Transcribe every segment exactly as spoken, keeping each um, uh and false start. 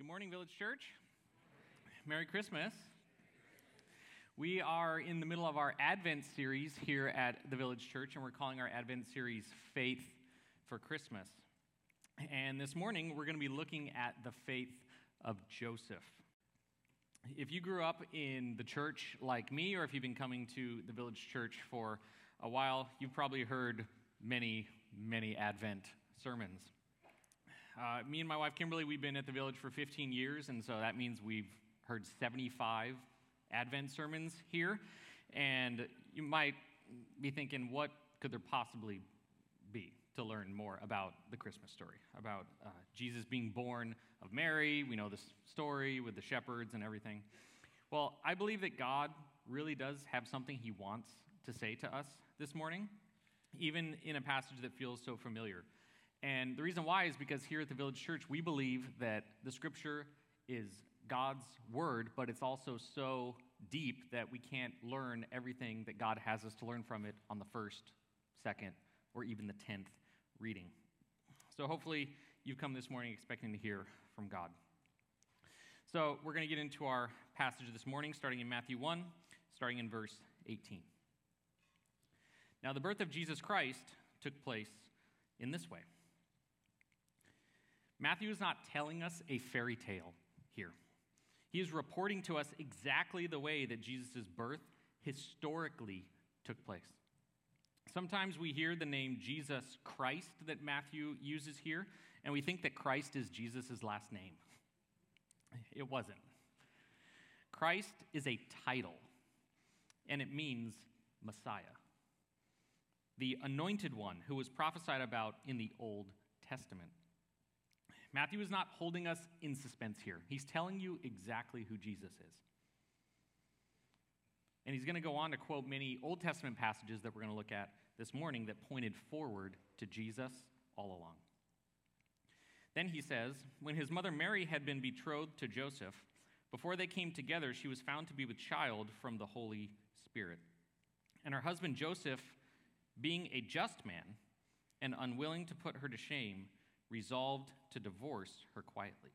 morning, Village Church. Merry Christmas. We are in the middle of our Advent series here at the Village Church, and we're calling our Advent series Faith for Christmas. And this morning, we're going to be looking at the faith of Joseph. If you grew up in the church like me, or if you've been coming to the Village Church for a while, you've probably heard many, many Advent sermons. Uh, me and my wife, Kimberly, we've been at the Village for fifteen years, and so that means we've heard seventy-five Advent sermons here. And you might be thinking, what could there possibly be to learn more about the Christmas story, about uh, Jesus being born of Mary? We know the story with the shepherds and everything. Well, I believe that God really does have something he wants to say to us this morning, even in a passage that feels so familiar. And the reason why is because here at the Village Church, we believe that the Scripture is God's Word, but it's also so deep that we can't learn everything that God has us to learn from it on the first, second, or even the tenth reading. So hopefully you've come this morning expecting to hear from God. So we're going to get into our passage this morning, starting in Matthew one, starting in verse eighteen. Now the birth of Jesus Christ took place in this way. Matthew is not telling us a fairy tale here. He is reporting to us exactly the way that Jesus' birth historically took place. Sometimes we hear the name Jesus Christ that Matthew uses here, and we think that Christ is Jesus' last name. It wasn't. Christ is a title, and it means Messiah, the anointed one who was prophesied about in the Old Testament. Matthew is not holding us in suspense here. He's telling you exactly who Jesus is. And he's going to go on to quote many Old Testament passages that we're going to look at this morning that pointed forward to Jesus all along. Then he says, when his mother Mary had been betrothed to Joseph, before they came together, she was found to be with child from the Holy Spirit. And her husband Joseph, being a just man and unwilling to put her to shame, resolved to divorce her quietly.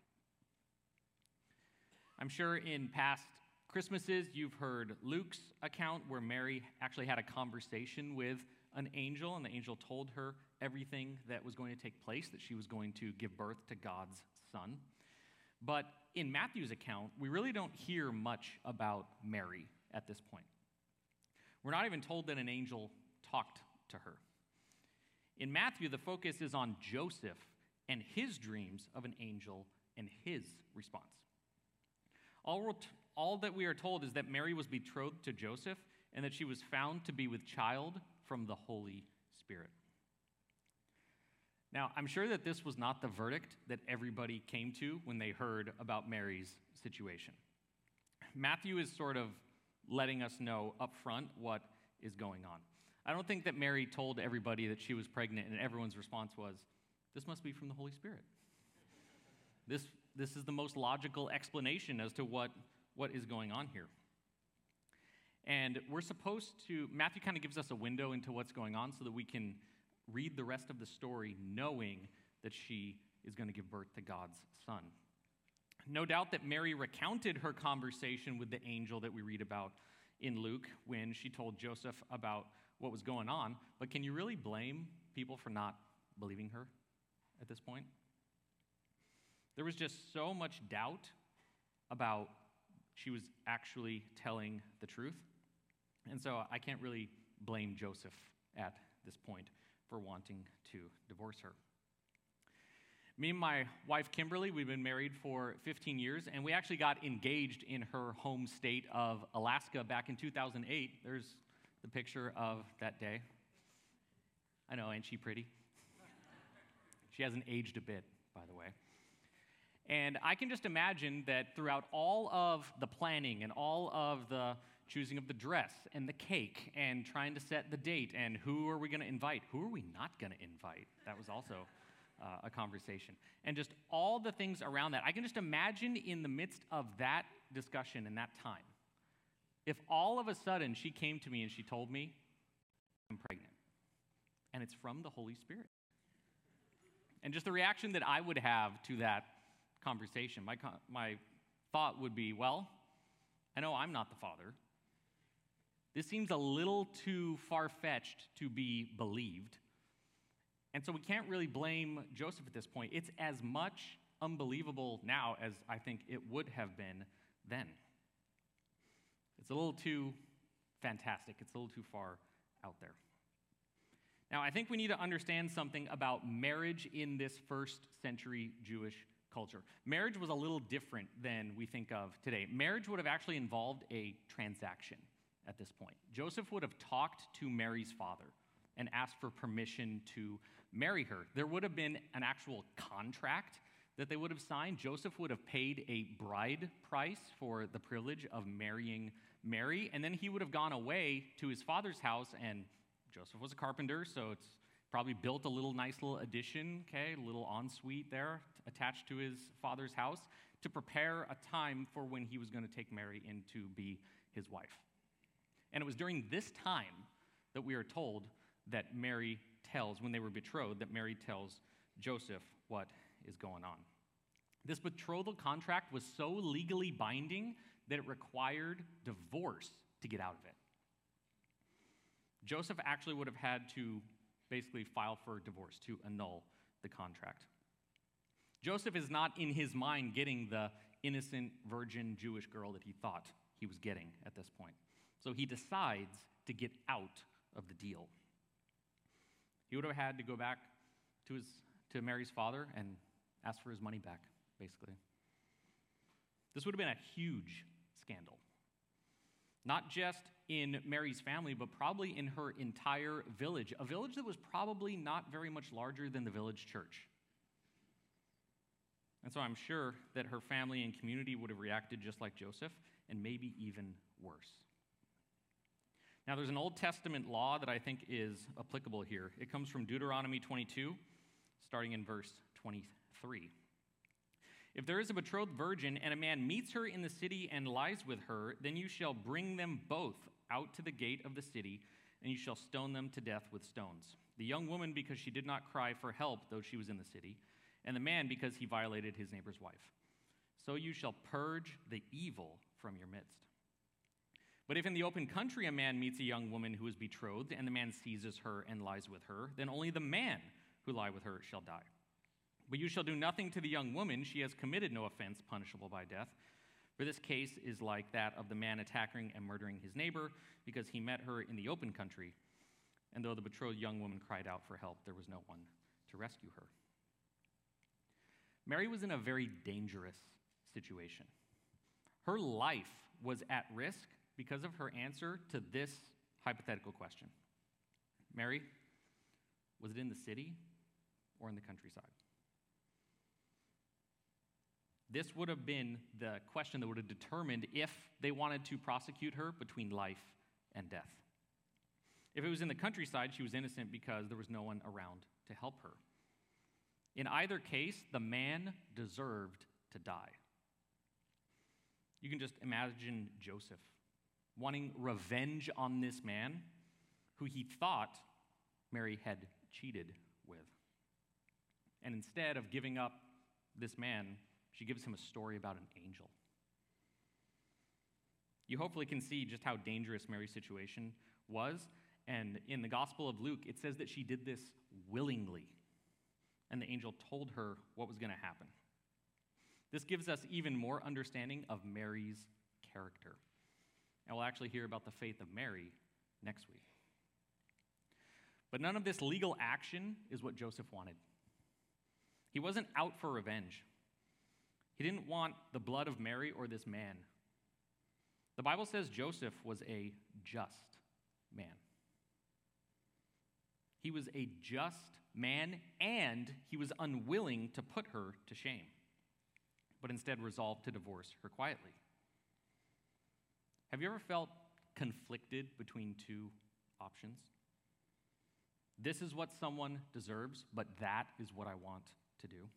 I'm sure in past Christmases you've heard Luke's account where Mary actually had a conversation with an angel, and the angel told her everything that was going to take place, that she was going to give birth to God's son. But in Matthew's account, we really don't hear much about Mary at this point. We're not even told that an angel talked to her. In Matthew, the focus is on Joseph and his dreams of an angel and his response. All, all that we are told is that Mary was betrothed to Joseph and that she was found to be with child from the Holy Spirit. Now, I'm sure that this was not the verdict that everybody came to when they heard about Mary's situation. Matthew is sort of letting us know up front what is going on. I don't think that Mary told everybody that she was pregnant and everyone's response was, this must be from the Holy Spirit. This, this is the most logical explanation as to what, what is going on here. And we're supposed to, Matthew kind of gives us a window into what's going on so that we can read the rest of the story knowing that she is going to give birth to God's son. No doubt that Mary recounted her conversation with the angel that we read about in Luke when she told Joseph about what was going on, but can you really blame people for not believing her at this point? There was just so much doubt about she was actually telling the truth, and so I can't really blame Joseph at this point for wanting to divorce her. Me and my wife, Kimberly, we've been married for fifteen years, and we actually got engaged in her home state of Alaska back in two thousand eight. There's the picture of that day. I know, ain't she pretty? She hasn't aged a bit, by the way. And I can just imagine that throughout all of the planning and all of the choosing of the dress and the cake and trying to set the date and who are we going to invite, who are we not going to invite? That was also uh, a conversation. And just all the things around that. I can just imagine in the midst of that discussion and that time, if all of a sudden she came to me and she told me, I'm pregnant, and it's from the Holy Spirit. And just the reaction that I would have to that conversation, my, co- my thought would be, well, I know I'm not the father. This seems a little too far-fetched to be believed. And so we can't really blame Joseph at this point. It's as much unbelievable now as I think it would have been then. It's a little too fantastic. It's a little too far out there. Now, I think we need to understand something about marriage in this first century Jewish culture. Marriage was a little different than we think of today. Marriage would have actually involved a transaction at this point. Joseph would have talked to Mary's father and asked for permission to marry her. There would have been an actual contract that they would have signed. Joseph would have paid a bride price for the privilege of marrying Mary, and then he would have gone away to his father's house, and Joseph was a carpenter, so it's probably built a little nice little addition, okay, a little ensuite there attached to his father's house to prepare a time for when he was going to take Mary in to be his wife. And it was during this time that we are told that Mary tells, when they were betrothed, that Mary tells Joseph what is going on. This betrothal contract was so legally binding that it required divorce to get out of it. Joseph actually would have had to basically file for divorce to annul the contract. Joseph is not in his mind getting the innocent virgin Jewish girl that he thought he was getting at this point. So he decides to get out of the deal. He would have had to go back to his to Mary's father and ask for his money back, basically. This would have been a huge scandal. Not just in Mary's family, but probably in her entire village, a village that was probably not very much larger than the village church. And so I'm sure that her family and community would have reacted just like Joseph, and maybe even worse. Now, there's an Old Testament law that I think is applicable here. It comes from Deuteronomy twenty-two, starting in verse twenty-three. If there is a betrothed virgin and a man meets her in the city and lies with her, then you shall bring them both out to the gate of the city, and you shall stone them to death with stones. The young woman because she did not cry for help, though she was in the city, and the man because he violated his neighbor's wife. So you shall purge the evil from your midst. But if in the open country a man meets a young woman who is betrothed, and the man seizes her and lies with her, then only the man who lie with her shall die. But you shall do nothing to the young woman. She has committed no offense punishable by death. For this case is like that of the man attacking and murdering his neighbor, because he met her in the open country. And though the betrothed young woman cried out for help, there was no one to rescue her. Mary was in a very dangerous situation. Her life was at risk because of her answer to this hypothetical question. Mary, was it in the city or in the countryside? This would have been the question that would have determined if they wanted to prosecute her between life and death. If it was in the countryside, she was innocent because there was no one around to help her. In either case, the man deserved to die. You can just imagine Joseph wanting revenge on this man who he thought Mary had cheated with. And instead of giving up this man, she gives him a story about an angel. You hopefully can see just how dangerous Mary's situation was. And in the Gospel of Luke, it says that she did this willingly. And the angel told her what was going to happen. This gives us even more understanding of Mary's character. And we'll actually hear about the faith of Mary next week. But none of this legal action is what Joseph wanted. He wasn't out for revenge. He didn't want the blood of Mary or this man. The Bible says Joseph was a just man. He was a just man, and he was unwilling to put her to shame, but instead resolved to divorce her quietly. Have you ever felt conflicted between two options? This is what someone deserves, but that is what I want to do.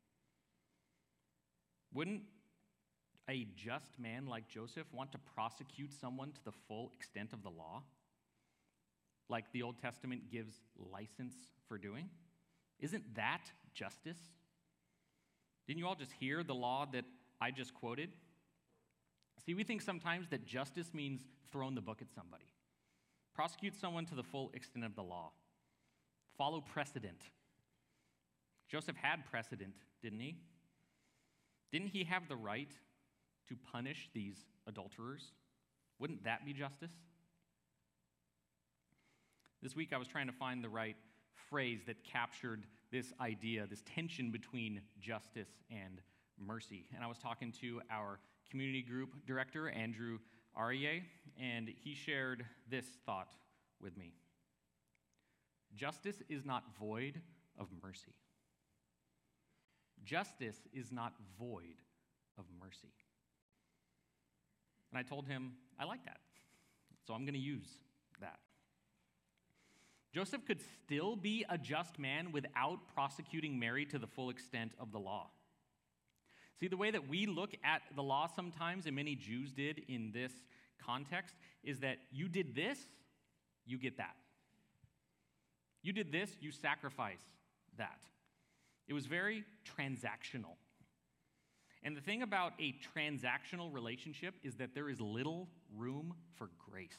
Wouldn't a just man like Joseph want to prosecute someone to the full extent of the law, like the Old Testament gives license for doing? Isn't that justice? Didn't you all just hear the law that I just quoted? See, we think sometimes that justice means throwing the book at somebody. Prosecute someone to the full extent of the law. Follow precedent. Joseph had precedent, didn't he? Didn't he have the right to punish these adulterers? Wouldn't that be justice? This week I was trying to find the right phrase that captured this idea, this tension between justice and mercy. And I was talking to our community group director, Andrew Aryeh, and he shared this thought with me. Justice is not void of mercy. Justice is not void of mercy. And I told him, I like that, so I'm going to use that. Joseph could still be a just man without prosecuting Mary to the full extent of the law. See, the way that we look at the law sometimes, and many Jews did in this context, is that you did this, you get that. You did this, you sacrifice that. It was very transactional. And the thing about a transactional relationship is that there is little room for grace.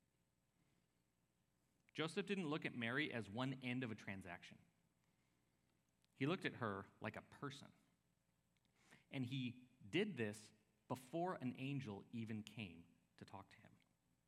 Joseph didn't look at Mary as one end of a transaction. He looked at her like a person. And he did this before an angel even came to talk to him.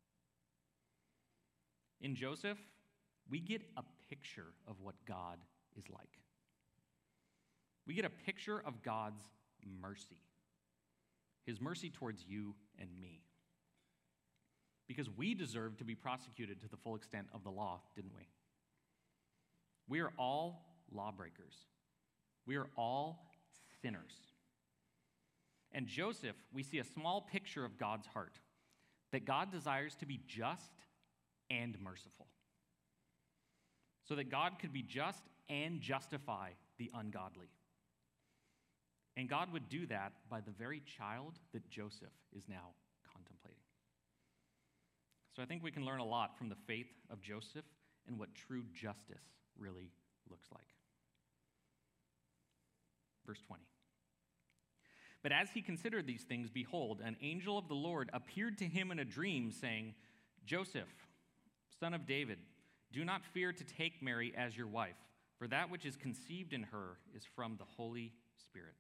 In Joseph, we get a picture of what God is like. We get a picture of God's mercy, his mercy towards you and me. Because we deserve to be prosecuted to the full extent of the law, didn't we? We are all lawbreakers. We are all sinners. And Joseph, we see a small picture of God's heart, that God desires to be just and merciful, so that God could be just and justify the ungodly. And God would do that by the very child that Joseph is now contemplating. So I think we can learn a lot from the faith of Joseph and what true justice really looks like. Verse twenty. But as he considered these things, behold, an angel of the Lord appeared to him in a dream, saying, Joseph, son of David, do not fear to take Mary as your wife, for that which is conceived in her is from the Holy Spirit.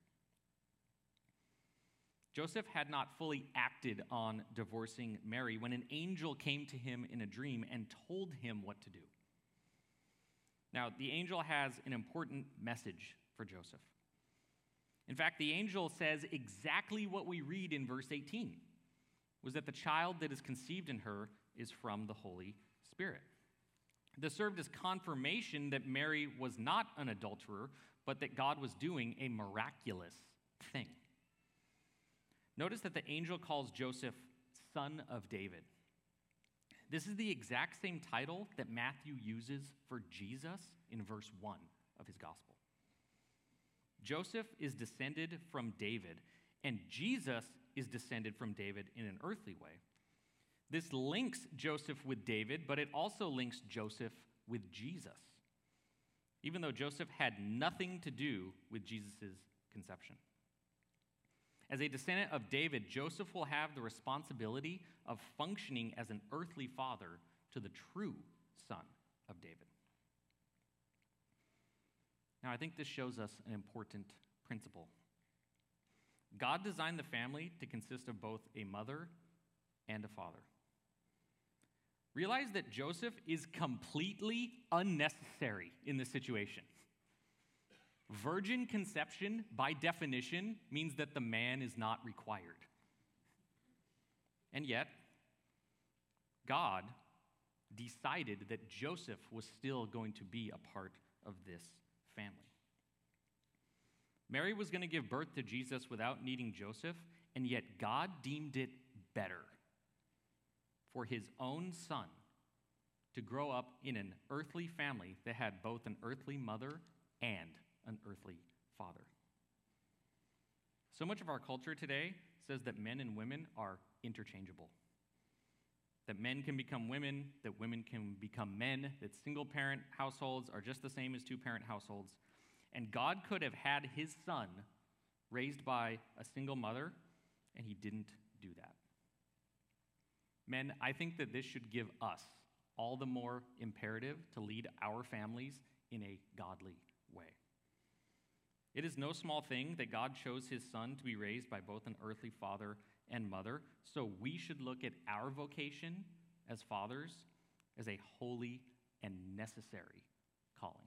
Joseph had not fully acted on divorcing Mary when an angel came to him in a dream and told him what to do. Now, the angel has an important message for Joseph. In fact, the angel says exactly what we read in verse eighteen, was that the child that is conceived in her is from the Holy Spirit. This served as confirmation that Mary was not an adulterer, but that God was doing a miraculous thing. Notice that the angel calls Joseph son of David. This is the exact same title that Matthew uses for Jesus in verse one of his gospel. Joseph is descended from David, and Jesus is descended from David in an earthly way. This links Joseph with David, but it also links Joseph with Jesus, even though Joseph had nothing to do with Jesus' conception. As a descendant of David, Joseph will have the responsibility of functioning as an earthly father to the true son of David. Now, I think this shows us an important principle. God designed the family to consist of both a mother and a father. Realize that Joseph is completely unnecessary in this situation. Virgin conception, by definition, means that the man is not required. And yet, God decided that Joseph was still going to be a part of this family. Mary was going to give birth to Jesus without needing Joseph, and yet God deemed it better for his own son to grow up in an earthly family that had both an earthly mother and an earthly father. So much of our culture today says that men and women are interchangeable. That men can become women, that women can become men, that single-parent households are just the same as two-parent households. And God could have had his son raised by a single mother, and he didn't do that. Men, I think that this should give us all the more imperative to lead our families in a godly way. It is no small thing that God chose his son to be raised by both an earthly father and mother, so we should look at our vocation as fathers as a holy and necessary calling.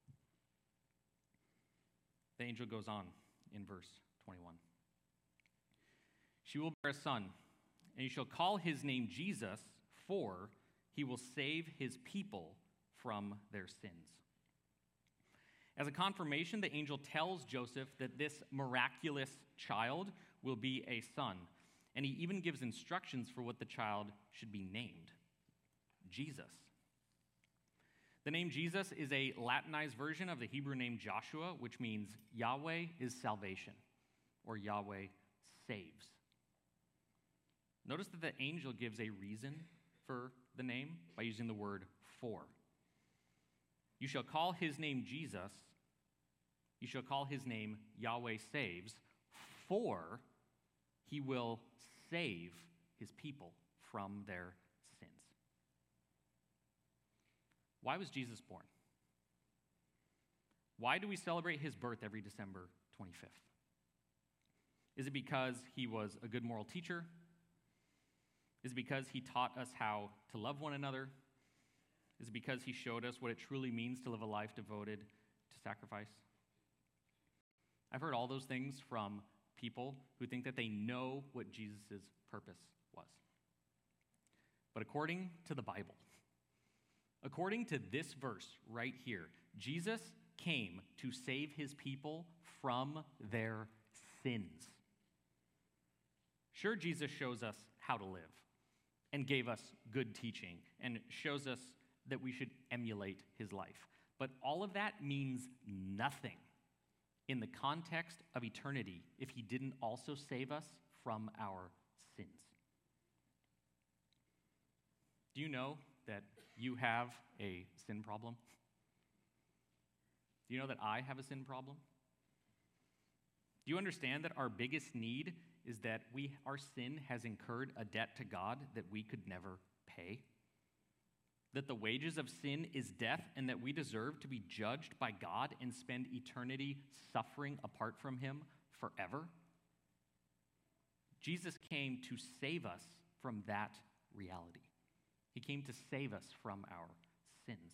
The angel goes on in verse twenty-one. She will bear a son, and you shall call his name Jesus, for he will save his people from their sins. As a confirmation, the angel tells Joseph that this miraculous child will be a son, and he even gives instructions for what the child should be named: Jesus. The name Jesus is a Latinized version of the Hebrew name Joshua, which means Yahweh is salvation, or Yahweh saves. Notice that the angel gives a reason for the name by using the word for. You shall call his name Jesus. You shall call his name Yahweh saves, for he will save his people from their sins. Why was Jesus born? Why do we celebrate his birth every December twenty-fifth? Is it because he was a good moral teacher? Is it because he taught us how to love one another? Is it because he showed us what it truly means to live a life devoted to sacrifice? I've heard all those things from people who think that they know what Jesus' purpose was. But according to the Bible, according to this verse right here, Jesus came to save his people from their sins. Sure, Jesus shows us how to live and gave us good teaching and shows us that we should emulate his life. But all of that means nothing in the context of eternity if he didn't also save us from our sins. Do you know that you have a sin problem? Do you know that I have a sin problem? Do you understand that our biggest need is that we, our sin has incurred a debt to God that we could never pay? That the wages of sin is death, and that we deserve to be judged by God and spend eternity suffering apart from him forever? Jesus came to save us from that reality. He came to save us from our sins.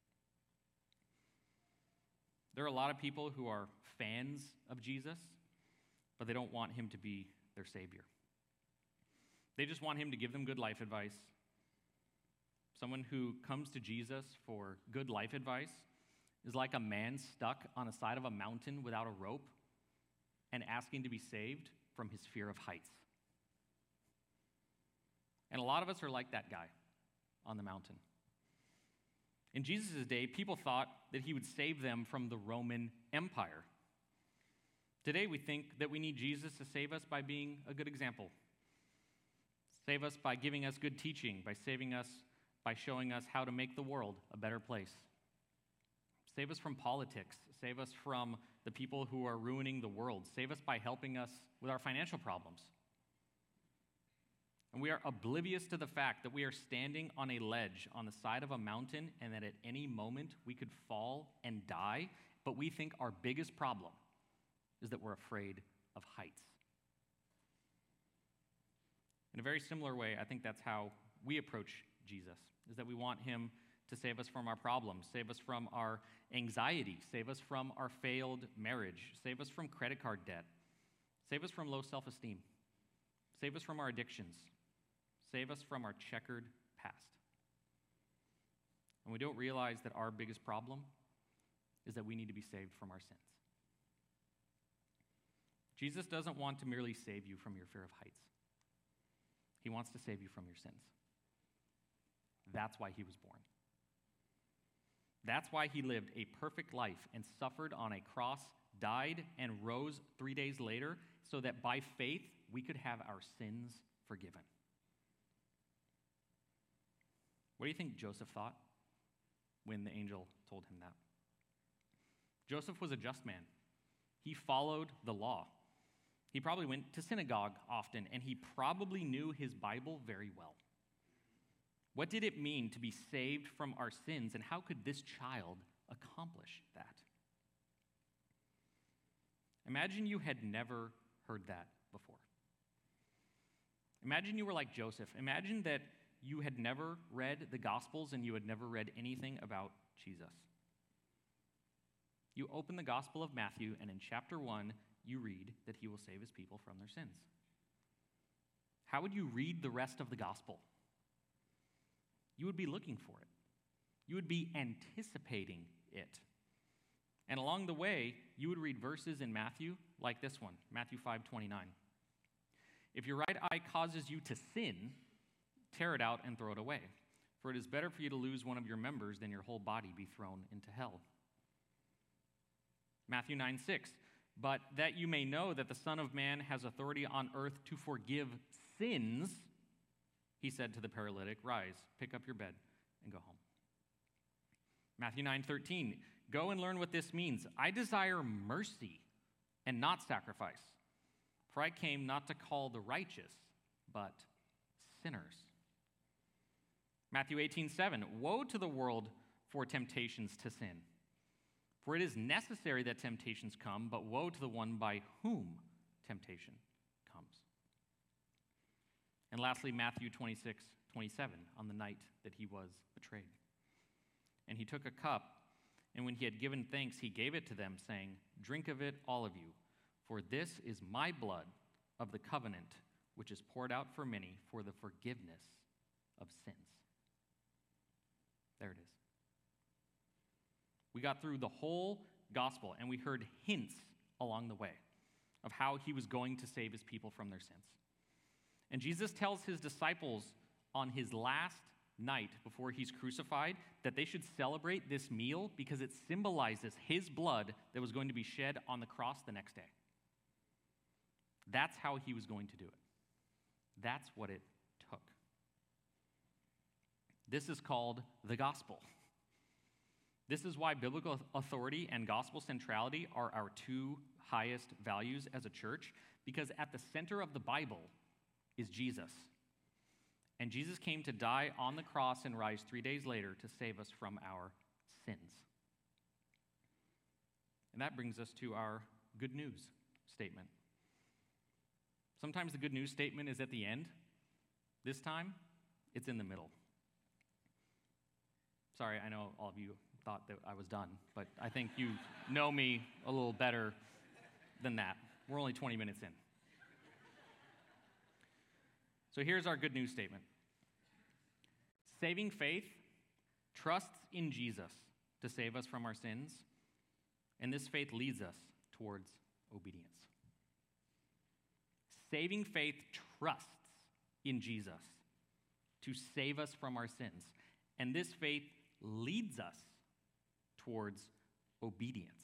There are a lot of people who are fans of Jesus, but they don't want him to be their Savior. They just want him to give them good life advice. Someone who comes to Jesus for good life advice is like a man stuck on the side of a mountain without a rope and asking to be saved from his fear of heights. And a lot of us are like that guy on the mountain. In Jesus' day, people thought that he would save them from the Roman Empire. Today, we think that we need Jesus to save us by being a good example. Save us by giving us good teaching, by saving us by showing us how to make the world a better place. Save us from politics. Save us from the people who are ruining the world. Save us by helping us with our financial problems. And we are oblivious to the fact that we are standing on a ledge on the side of a mountain and that at any moment we could fall and die, but we think our biggest problem is that we're afraid of heights. In a very similar way, I think that's how we approach Jesus, is that we want him to save us from our problems, save us from our anxiety, save us from our failed marriage, save us from credit card debt, save us from low self-esteem, save us from our addictions, save us from our checkered past. And we don't realize that our biggest problem is that we need to be saved from our sins. Jesus doesn't want to merely save you from your fear of heights. He wants to save you from your sins. That's why he was born. That's why he lived a perfect life and suffered on a cross, died, and rose three days later so that by faith we could have our sins forgiven. What do you think Joseph thought when the angel told him that? Joseph was a just man. He followed the law. He probably went to synagogue often, and he probably knew his Bible very well. What did it mean to be saved from our sins, and how could this child accomplish that? Imagine you had never heard that before. Imagine you were like Joseph. Imagine that you had never read the Gospels and you had never read anything about Jesus. You open the Gospel of Matthew, and in chapter one, you read that he will save his people from their sins. How would you read the rest of the Gospel? You would be looking for it. You would be anticipating it. And along the way, you would read verses in Matthew like this one, Matthew five twenty-nine. If your right eye causes you to sin, tear it out and throw it away. For it is better for you to lose one of your members than your whole body be thrown into hell. Matthew nine six. But that you may know that the Son of Man has authority on earth to forgive sins, he said to the paralytic, rise, pick up your bed, and go home. Matthew nine thirteen. Go and learn what this means. I desire mercy and not sacrifice. For I came not to call the righteous, but sinners. Matthew eighteen seven. Woe to the world for temptations to sin. For it is necessary that temptations come, but woe to the one by whom temptation comes. And lastly, Matthew twenty-six twenty-seven, on the night that he was betrayed. And he took a cup, and when he had given thanks, he gave it to them, saying, drink of it, all of you, for this is my blood of the covenant, which is poured out for many for the forgiveness of sins. There it is. We got through the whole gospel, and we heard hints along the way of how he was going to save his people from their sins. And Jesus tells his disciples on his last night before he's crucified that they should celebrate this meal because it symbolizes his blood that was going to be shed on the cross the next day. That's how he was going to do it. That's what it took. This is called the gospel. This is why biblical authority and gospel centrality are our two highest values as a church, because at the center of the Bible is Jesus. And Jesus came to die on the cross and rise three days later to save us from our sins. And that brings us to our good news statement. Sometimes the good news statement is at the end. This time, it's in the middle. Sorry, I know all of you thought that I was done, but I think you know me a little better than that. We're only twenty minutes in. So here's our good news statement. Saving faith trusts in Jesus to save us from our sins, and this faith leads us towards obedience. Saving faith trusts in Jesus to save us from our sins, and this faith leads us towards obedience.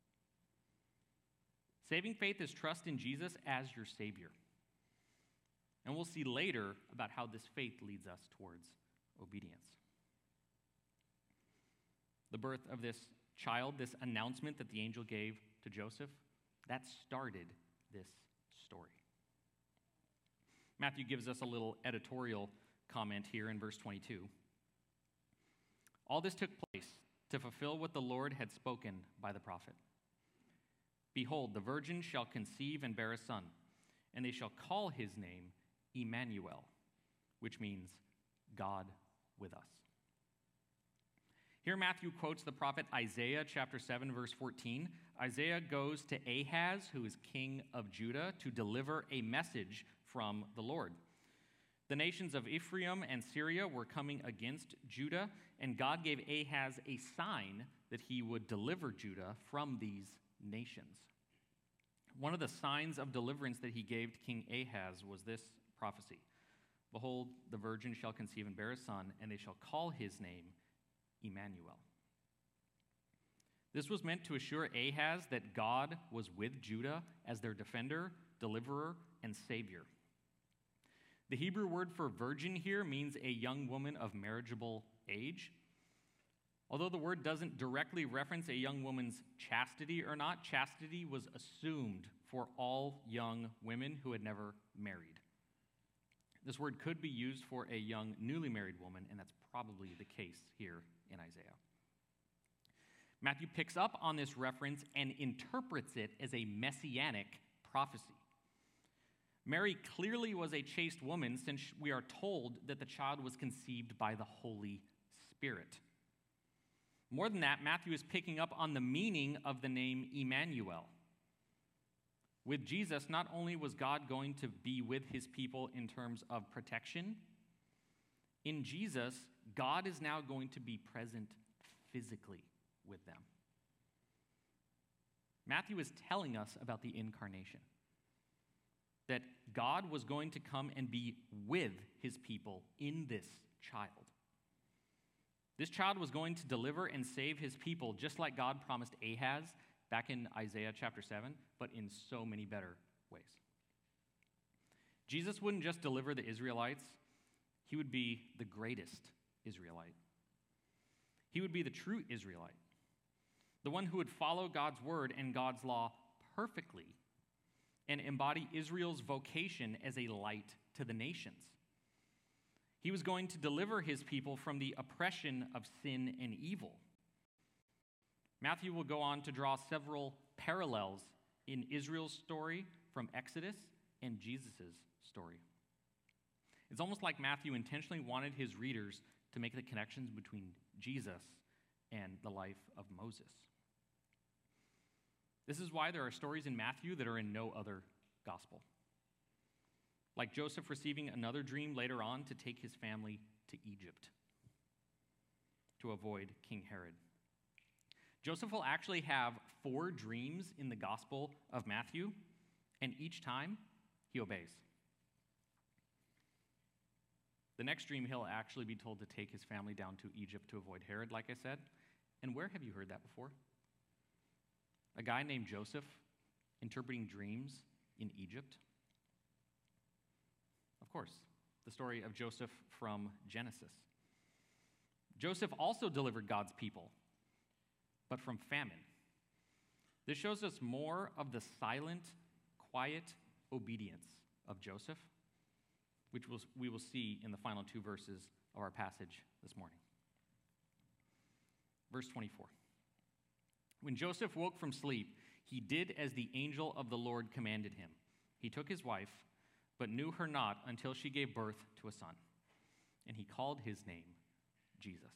Saving faith is trust in Jesus as your Savior. And we'll see later about how this faith leads us towards obedience. The birth of this child, this announcement that the angel gave to Joseph, that started this story. Matthew gives us a little editorial comment here in verse twenty-two. All this took place to fulfill what the Lord had spoken by the prophet. Behold, the virgin shall conceive and bear a son, and they shall call his name Emmanuel, which means God with us. Here Matthew quotes the prophet Isaiah chapter seven, verse fourteen. Isaiah goes to Ahaz, who is king of Judah, to deliver a message from the Lord. The nations of Ephraim and Syria were coming against Judah, and God gave Ahaz a sign that he would deliver Judah from these nations. One of the signs of deliverance that he gave to King Ahaz was this prophecy. Behold, the virgin shall conceive and bear a son, and they shall call his name Emmanuel. This was meant to assure Ahaz that God was with Judah as their defender, deliverer, and savior. The Hebrew word for virgin here means a young woman of marriageable age. Although the word doesn't directly reference a young woman's chastity or not, chastity was assumed for all young women who had never married. This word could be used for a young, newly married woman, and that's probably the case here in Isaiah. Matthew picks up on this reference and interprets it as a messianic prophecy. Mary clearly was a chaste woman, since we are told that the child was conceived by the Holy Spirit. More than that, Matthew is picking up on the meaning of the name Emmanuel. With Jesus, not only was God going to be with his people in terms of protection, in Jesus, God is now going to be present physically with them. Matthew is telling us about the incarnation, that God was going to come and be with his people in this child. This child was going to deliver and save his people, just like God promised Ahaz back in Isaiah chapter seven, but in so many better ways. Jesus wouldn't just deliver the Israelites, he would be the greatest Israelite. He would be the true Israelite, the one who would follow God's word and God's law perfectly and embody Israel's vocation as a light to the nations. He was going to deliver his people from the oppression of sin and evil. Matthew will go on to draw several parallels in Israel's story from Exodus and Jesus' story. It's almost like Matthew intentionally wanted his readers to make the connections between Jesus and the life of Moses. This is why there are stories in Matthew that are in no other gospel. Like Joseph receiving another dream later on to take his family to Egypt to avoid King Herod. Joseph will actually have four dreams in the Gospel of Matthew, and each time he obeys. The next dream, he'll actually be told to take his family down to Egypt to avoid Herod, like I said. And where have you heard that before? A guy named Joseph interpreting dreams in Egypt? Of course, the story of Joseph from Genesis. Joseph also delivered God's people, but from famine. This shows us more of the silent, quiet obedience of Joseph, which we'll, we will see in the final two verses of our passage this morning. Verse twenty-four. When Joseph woke from sleep, he did as the angel of the Lord commanded him. He took his wife, but knew her not until she gave birth to a son, and he called his name Jesus.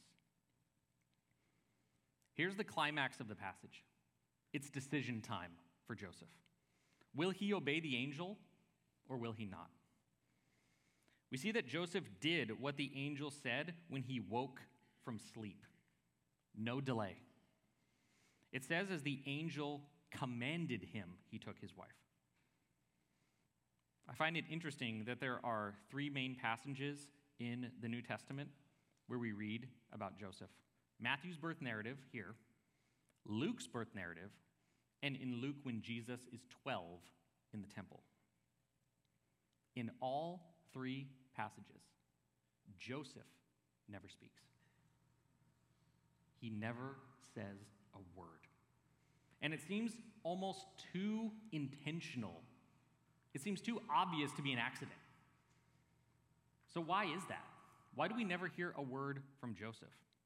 Here's the climax of the passage. It's decision time for Joseph. Will he obey the angel, or will he not? We see that Joseph did what the angel said when he woke from sleep. No delay. It says, as the angel commanded him, he took his wife. I find it interesting that there are three main passages in the New Testament where we read about Joseph. Matthew's birth narrative here, Luke's birth narrative, and in Luke when Jesus is twelve in the temple. In all three passages, Joseph never speaks. He never says a word. And it seems almost too intentional. It seems too obvious to be an accident. So why is that? Why do we never hear a word from Joseph?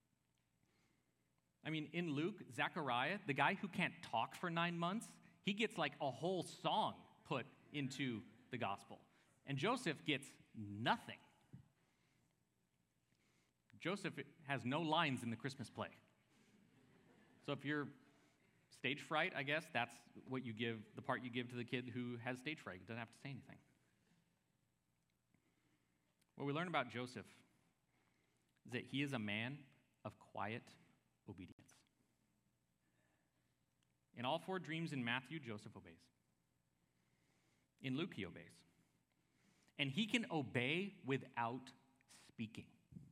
I mean, in Luke, Zechariah, the guy who can't talk for nine months, he gets like a whole song put into the gospel. And Joseph gets nothing. Joseph has no lines in the Christmas play. So if you're stage fright, I guess, that's what you give, the part you give to the kid who has stage fright. He doesn't have to say anything. What we learn about Joseph is that he is a man of quiet obedience. In all four dreams in Matthew, Joseph obeys. In Luke, he obeys. And he can obey without speaking.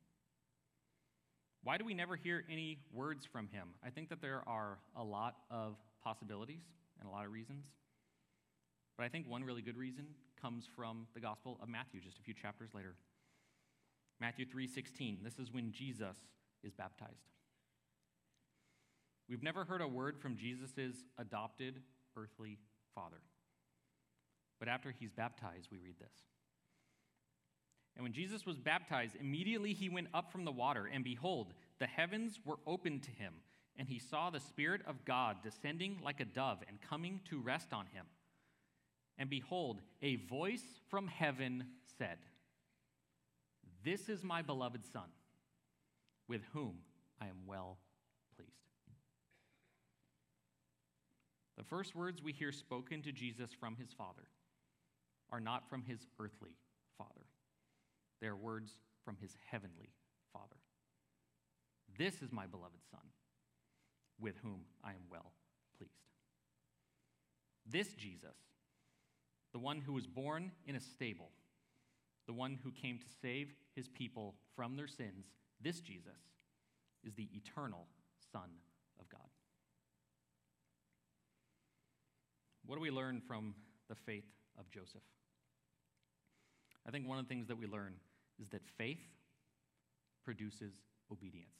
Why do we never hear any words from him? I think that there are a lot of possibilities and a lot of reasons. But I think one really good reason comes from the Gospel of Matthew, just a few chapters later. Matthew three sixteen, this is when Jesus is baptized. We've never heard a word from Jesus' adopted earthly father. But after he's baptized, we read this. And when Jesus was baptized, immediately he went up from the water, and behold, the heavens were opened to him, and he saw the Spirit of God descending like a dove and coming to rest on him. And behold, a voice from heaven said, "This is my beloved Son, with whom I am well pleased." The first words we hear spoken to Jesus from his Father are not from his earthly Father. They are words from his heavenly Father. "This is my beloved Son, with whom I am well pleased." This Jesus, the one who was born in a stable, the one who came to save his people from their sins, this Jesus is the eternal Son of God. What do we learn from the faith of Joseph? I think one of the things that we learn is that faith produces obedience.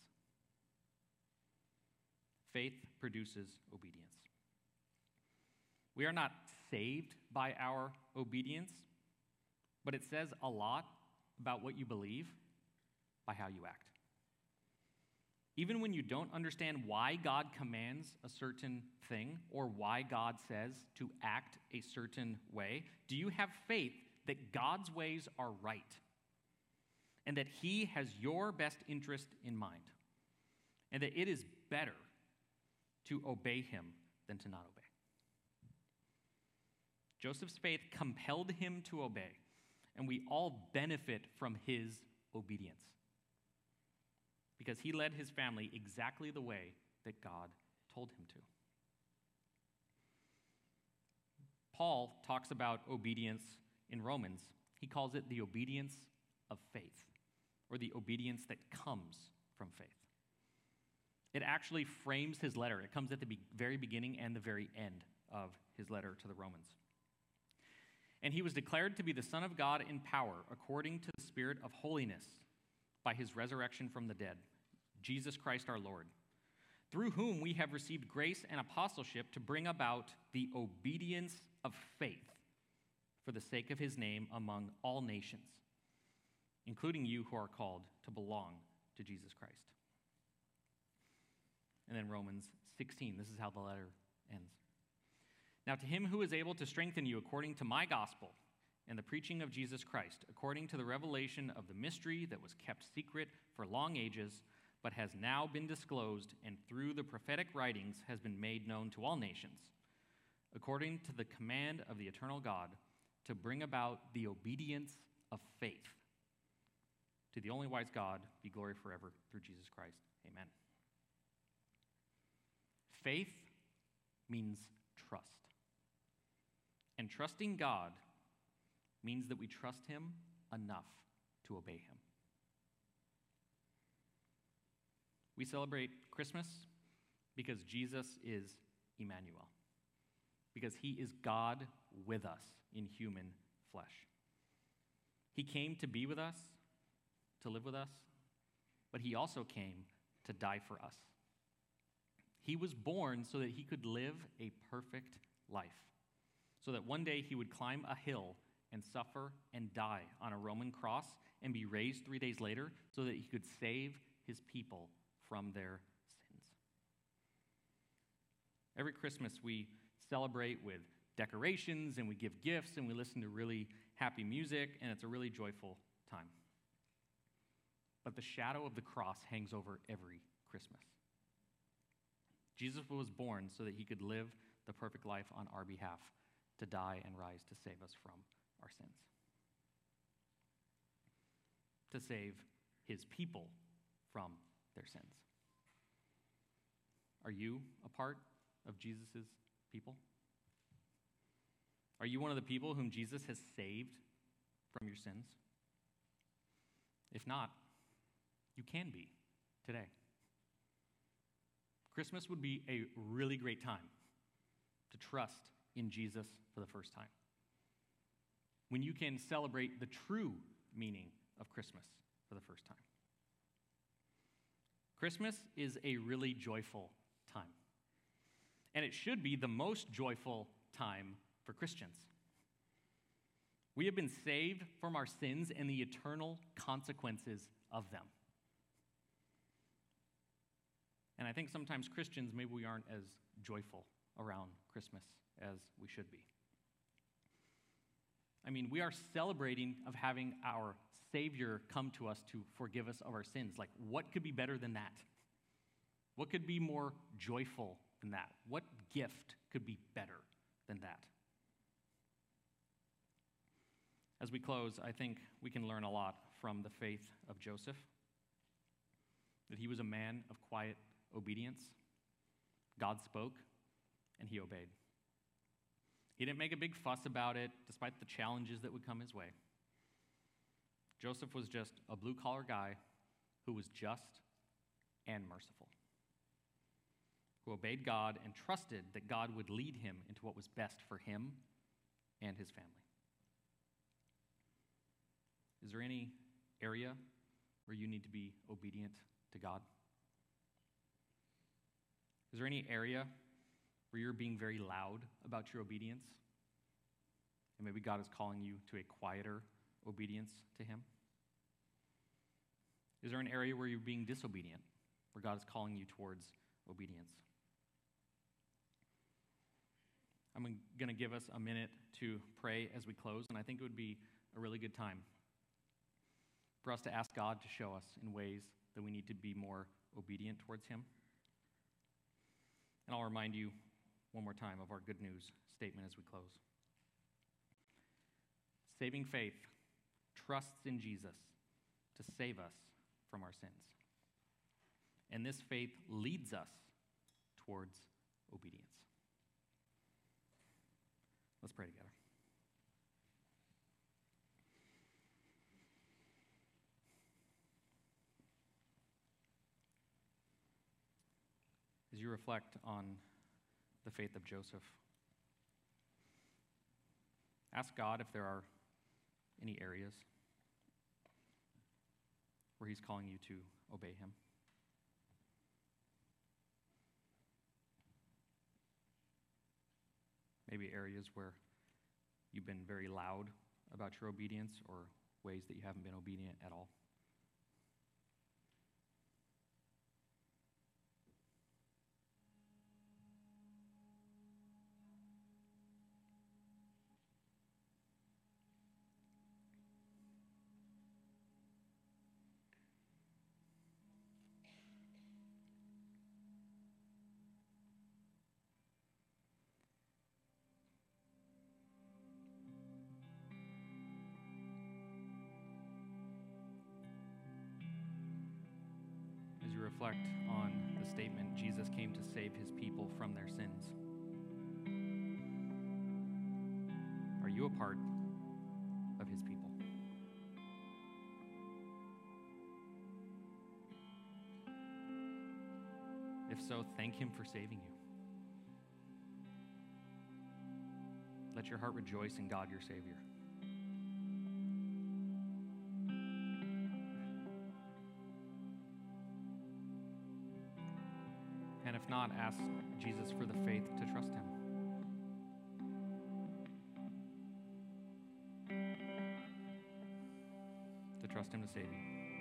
Faith produces obedience. We are not saved by our obedience, but it says a lot about what you believe by how you act. Even when you don't understand why God commands a certain thing or why God says to act a certain way, do you have faith that God's ways are right and that he has your best interest in mind and that it is better to obey him than to not obey? Joseph's faith compelled him to obey, and we all benefit from his obedience because he led his family exactly the way that God told him to. Paul talks about obedience in Romans. He calls it the obedience of faith, or the obedience that comes from faith. It actually frames his letter. It comes at the be- very beginning and the very end of his letter to the Romans. And he was declared to be the Son of God in power, according to the Spirit of holiness, by his resurrection from the dead, Jesus Christ our Lord, through whom we have received grace and apostleship to bring about the obedience of faith for the sake of his name among all nations, including you who are called to belong to Jesus Christ. And then Romans sixteen, this is how the letter ends. Now to him who is able to strengthen you according to my gospel and the preaching of Jesus Christ, according to the revelation of the mystery that was kept secret for long ages, but has now been disclosed and through the prophetic writings has been made known to all nations, according to the command of the eternal God, to bring about the obedience of faith. To the only wise God be glory forever through Jesus Christ. Amen. Faith means trust. And trusting God means that we trust him enough to obey him. We celebrate Christmas because Jesus is Emmanuel, because he is God with us in human flesh. He came to be with us, to live with us, but he also came to die for us. He was born so that he could live a perfect life, so that one day he would climb a hill and suffer and die on a Roman cross and be raised three days later so that he could save his people from their sins. Every Christmas we celebrate with decorations and we give gifts and we listen to really happy music, and it's a really joyful time. But the shadow of the cross hangs over every Christmas. Jesus was born so that he could live the perfect life on our behalf, to die and rise to save us from our sins, to save his people from their sins. Are you a part of Jesus' people? Are you one of the people whom Jesus has saved from your sins? If not, you can be today. Christmas would be a really great time to trust in Jesus for the first time, when you can celebrate the true meaning of Christmas for the first time. Christmas is a really joyful time, and it should be the most joyful time for Christians. We have been saved from our sins and the eternal consequences of them. And I think sometimes Christians, maybe we aren't as joyful around Christmas as we should be. I mean, we are celebrating of having our Savior come to us to forgive us of our sins. Like, what could be better than that? What could be more joyful than that? What gift could be better than that? As we close, I think we can learn a lot from the faith of Joseph, that he was a man of quiet obedience. God spoke, and he obeyed. He didn't make a big fuss about it, despite the challenges that would come his way. Joseph was just a blue-collar guy who was just and merciful, who obeyed God and trusted that God would lead him into what was best for him and his family. Is there any area where you need to be obedient to God? Is there any area where you're being very loud about your obedience? And maybe God is calling you to a quieter obedience to him? Is there an area where you're being disobedient, where God is calling you towards obedience? I'm going to give us a minute to pray as we close, and I think it would be a really good time for us to ask God to show us in ways that we need to be more obedient towards him. And I'll remind you one more time of our good news statement as we close. Saving faith trusts in Jesus to save us from our sins. And this faith leads us towards obedience. Let's pray together. As you reflect on the faith of Joseph, ask God if there are any areas where he's calling you to obey him. Maybe areas where you've been very loud about your obedience, or ways that you haven't been obedient at all. Reflect on the statement, Jesus came to save his people from their sins. Are you a part of his people? If so, thank him for saving you. Let your heart rejoice in God, your Savior. And if not, ask Jesus for the faith to trust him. To trust him to save you.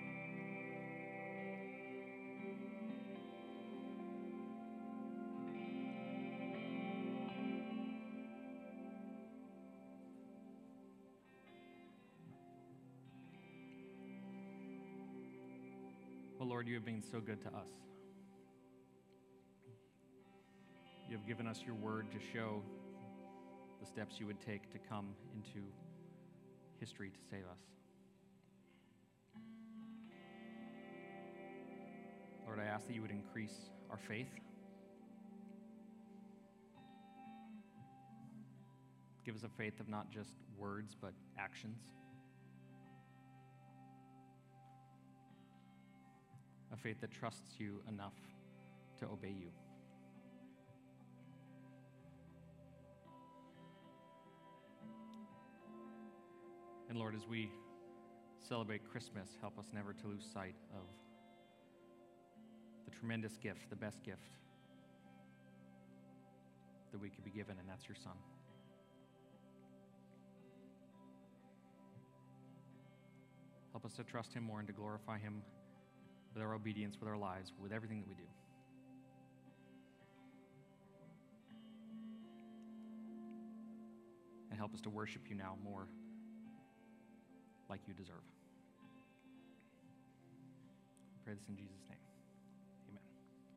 Well, Lord, you have been so good to us. You have given us your word to show the steps you would take to come into history to save us. Lord, I ask that you would increase our faith. Give us a faith of not just words, but actions. A faith that trusts you enough to obey you. And Lord, as we celebrate Christmas, help us never to lose sight of the tremendous gift, the best gift that we could be given, and that's your Son. Help us to trust him more and to glorify him with our obedience, with our lives, with everything that we do. And help us to worship you now more like you deserve. I pray this in Jesus' name.